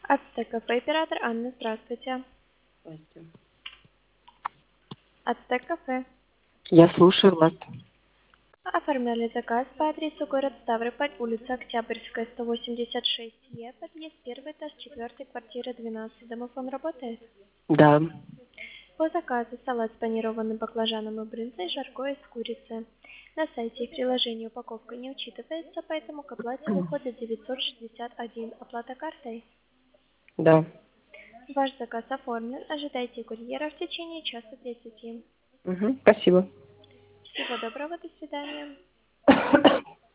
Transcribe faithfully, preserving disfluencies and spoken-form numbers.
Ацтек кафе, оператор Анна, здравствуйте. Здрасте. Ацтек кафе. Я слушаю вас. Оформляли заказ по адресу город Ставрополь, улица Октябрьская, сто восемьдесят шесть Е, подъезд первый этаж, четвертый, квартира двенадцать. Домофон работает? Да. По заказу салат с панированным баклажаном и брынзой, жаркое из курицы. На сайте и приложении упаковка не учитывается, поэтому к оплате выходит девятьсот шестьдесят один. Оплата картой. Да. Ваш заказ оформлен. Ожидайте курьера в течение часа тридцати. Угу. Спасибо. Всего доброго, до свидания.